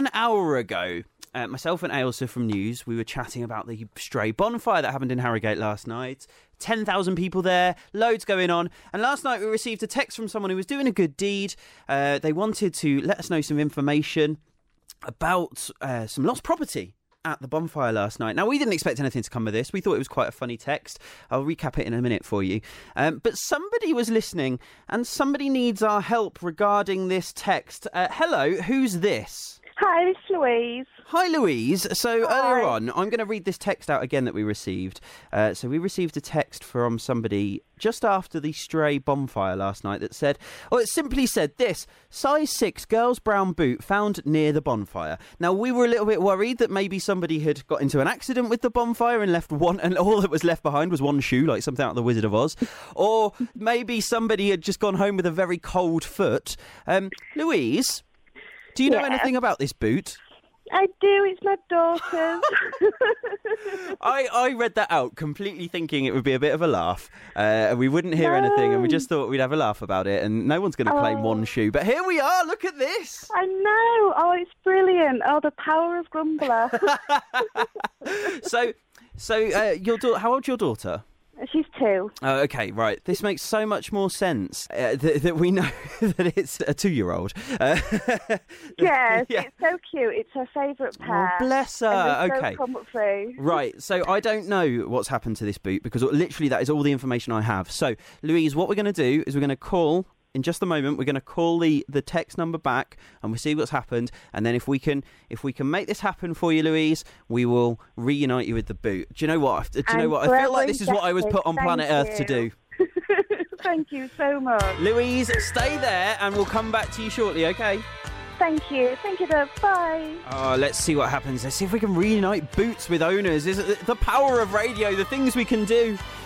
an hour ago, myself and Ailsa from News, we were chatting about the Stray bonfire that happened in Harrogate last night. 10,000 people there, loads going on. And last night we received a text from someone who was doing a good deed. They wanted to let us know some information about some lost property at the bonfire last night. Now, we didn't expect anything to come of this. We thought it was quite a funny text. I'll recap it in a minute for you. But somebody was listening, and somebody needs our help regarding this text. Hello, who's this? Hi, it's Louise. Hi, Louise. So Hi. earlier on, I'm going to read this text out again that we received. So we received a text from somebody just after the Stray bonfire last night that said, it simply said this: size 6 girl's brown boot found near the bonfire. Now, we were a little bit worried that maybe somebody had got into an accident with the bonfire and left one, and all that was left behind was one shoe, like something out of the Wizard of Oz. Or maybe somebody had just gone home with a very cold foot. Louise, do you know anything about this boot? I do, it's my daughter's. I read that out completely thinking it would be a bit of a laugh. We wouldn't hear anything, and we just thought we'd have a laugh about it, and no one's going to claim one shoe. But here we are, look at this. I know, it's brilliant. The power of Grumbler. So your daughter, how old's your daughter? She's 2. Oh, okay, right. This makes so much more sense that we know that it's a 2-year-old. Yes, yeah. It's so cute. It's her favourite pair. Oh, bless her. And okay. so comfy. Right, so I don't know what's happened to this boot because literally that is all the information I have. So, Louise, what we're going to do is we're going to call... In just a moment, we're going to call the text number back and we'll see what's happened. And then if we can make this happen for you, Louise, we will reunite you with the boot. Do you know what? I feel like this is what I was put on planet Earth to do. Thank you so much. Louise, stay there and we'll come back to you shortly, okay? Thank you. Thank you, Deb. Bye. Oh, let's see what happens. Let's see if we can reunite boots with owners. Is it the power of radio, the things we can do.